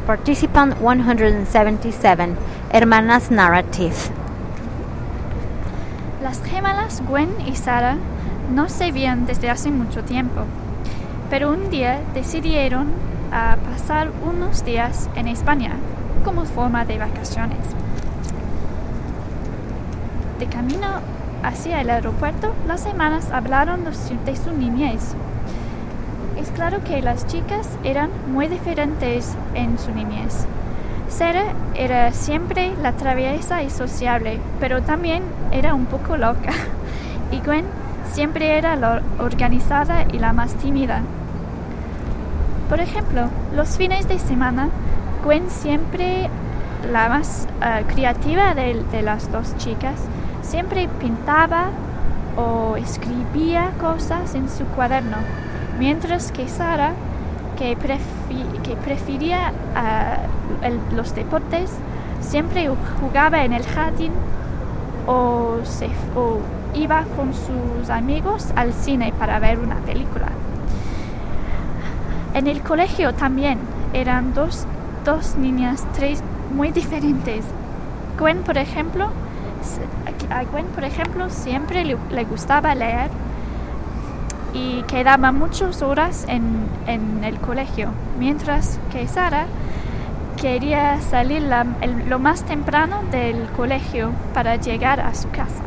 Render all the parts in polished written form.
Participant 177, Hermanas Narrative. Las gemelas Gwen y Sarah no se veían desde hace mucho tiempo, pero un día decidieron pasar unos días en España como forma de vacaciones. De camino hacia el aeropuerto, las hermanas hablaron de su niñez. Es claro que las chicas eran muy diferentes en su niñez. Sarah era siempre la traviesa y sociable, pero también era un poco loca. Y Gwen siempre era la organizada y la más tímida. Por ejemplo, los fines de semana, Gwen, siempre la más creativa de las dos chicas, siempre pintaba o escribía cosas en su cuaderno, mientras que Sarah, que prefería los deportes, siempre jugaba en el jardín o iba con sus amigos al cine para ver una película. En el colegio también eran dos niñas muy diferentes. A Gwen, por ejemplo, siempre le gustaba leer y quedaba muchas horas en el colegio, mientras que Sarah quería salir lo más temprano del colegio para llegar a su casa.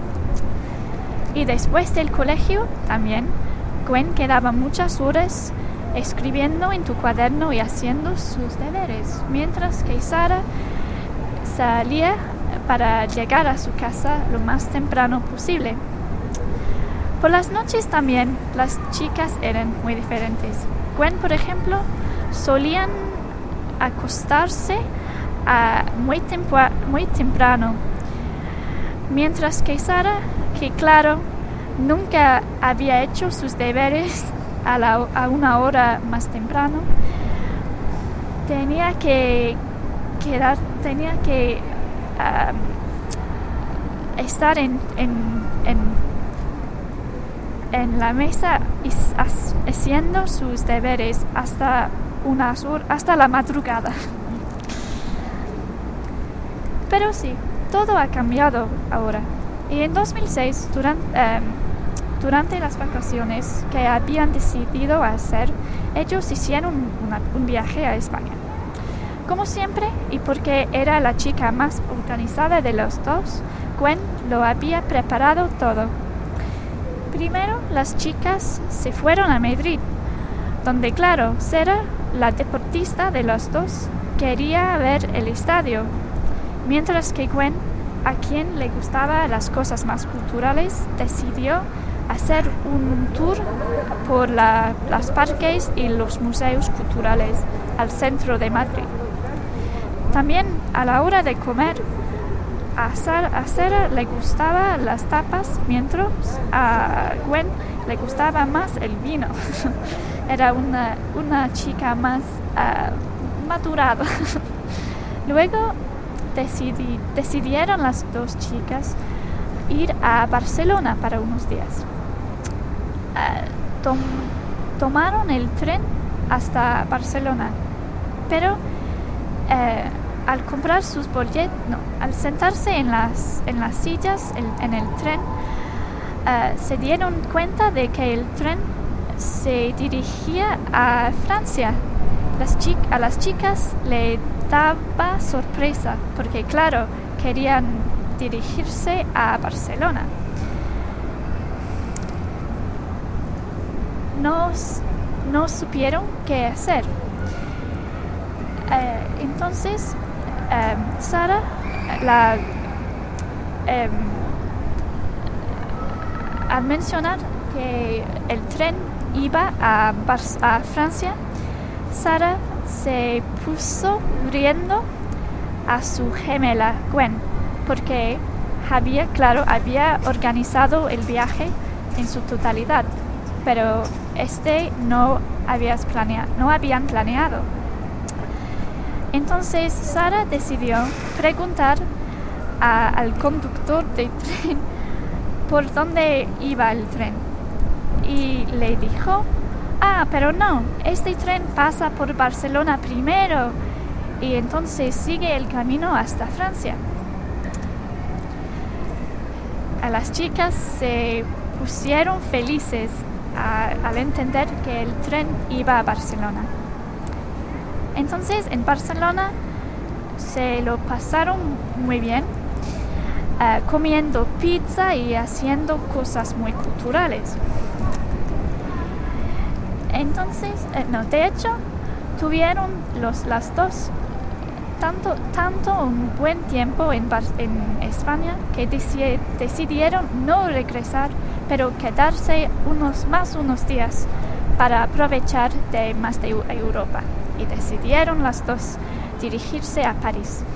Y después del colegio también, Gwen quedaba muchas horas escribiendo en tu cuaderno y haciendo sus deberes, mientras que Sarah salía para llegar a su casa lo más temprano posible. Por las noches también las chicas eran muy diferentes. Gwen, por ejemplo, solían acostarse muy temprano, mientras que Sarah, que claro, nunca había hecho sus deberes a una hora más temprano, tenía que estar en la mesa haciendo sus deberes hasta la madrugada. Pero sí, todo ha cambiado ahora. Y en 2006, durante las vacaciones que habían decidido hacer, ellos hicieron un viaje a España. Como siempre, y porque era la chica más organizada de los dos, Gwen lo había preparado todo. Primero, las chicas se fueron a Madrid, donde, claro, Sarah, la deportista de los dos, quería ver el estadio, mientras que Gwen, a quien le gustaban las cosas más culturales, decidió hacer un tour por los parques y los museos culturales al centro de Madrid. También, a la hora de comer, a Sarah le gustaban las tapas, mientras a Gwen le gustaba más el vino. Era una chica más madurada. Luego decidieron las dos chicas ir a Barcelona para unos días. Tomaron el tren hasta Barcelona, pero al comprar sus boletos, al sentarse en las sillas en el tren, se dieron cuenta de que el tren se dirigía a Francia. A las chicas le daba sorpresa porque, claro, querían dirigirse a Barcelona. No supieron qué hacer. Entonces, Sarah, al mencionar que el tren iba a Francia, Sarah se puso riendo a su gemela Gwen, porque había organizado el viaje en su totalidad, pero no habían planeado. Entonces Sarah decidió preguntar al conductor del tren por dónde iba el tren, y le dijo: pero no, este tren pasa por Barcelona primero y entonces sigue el camino hasta Francia. A las chicas se pusieron felices al entender que el tren iba a Barcelona. Entonces en Barcelona se lo pasaron muy bien, comiendo pizza y haciendo cosas muy culturales. Entonces, de hecho, tuvieron las dos tanto un buen tiempo en España que decidieron no regresar, pero quedarse unos días para aprovechar más de Europa. Y decidieron las dos dirigirse a París.